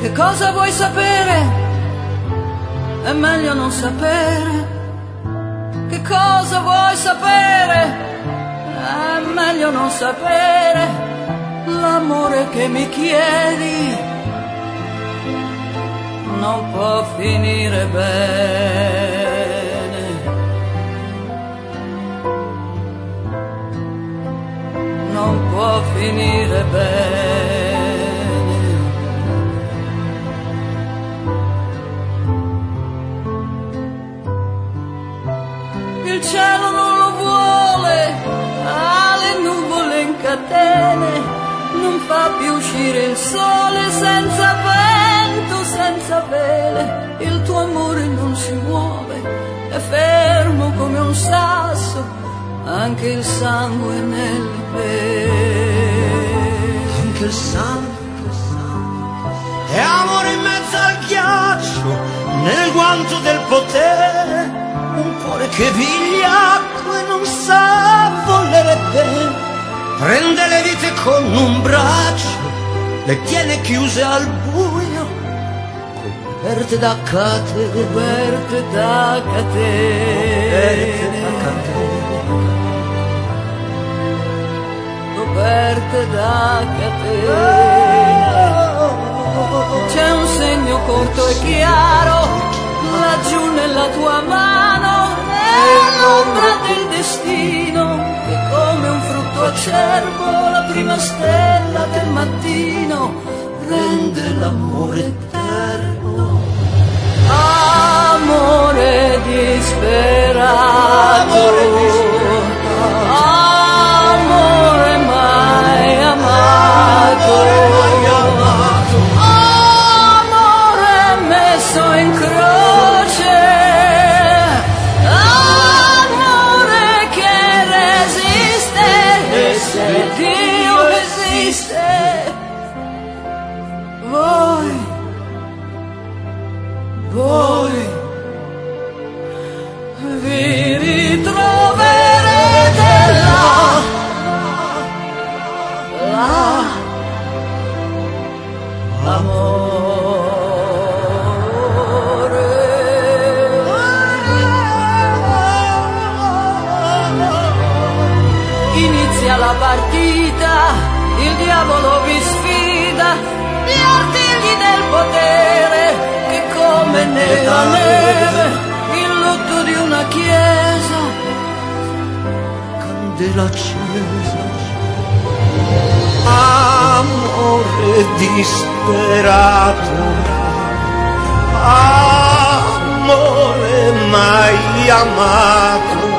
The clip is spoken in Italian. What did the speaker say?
Che cosa vuoi sapere? È meglio non sapere. Che cosa vuoi sapere? È meglio non sapere. L'amore che mi chiedi non può finire bene. Non può finire bene. Il cielo non lo vuole, ha le nuvole in catene, non fa più uscire il sole senza vento, senza vele. Il tuo amore non si muove, è fermo come un sasso, anche il sangue nelle vene. Anche il sangue è amore in mezzo al ghiaccio, nel guanto del potere. Un cuore che vigliacco e non sa volere bene, prende le vite con un braccio, le tiene chiuse al buio, coperte da catene, coperte da catene, coperte da catene. C'è un segno corto e chiaro laggiù nella tua mano, è l'ombra del destino che come un frutto acerbo la prima stella del mattino rende l'amore eterno. Amore disperato, amore mai amato, amore messo in croce, amore che resiste, e se Dio esiste, voi vi ritroverete là, amore. Inizia la partita, il diavolo vi sfida, gli artigli del potere che come nella neve, il lutto di una chiesa, candela accesa. Amore disperato, amore mai amato,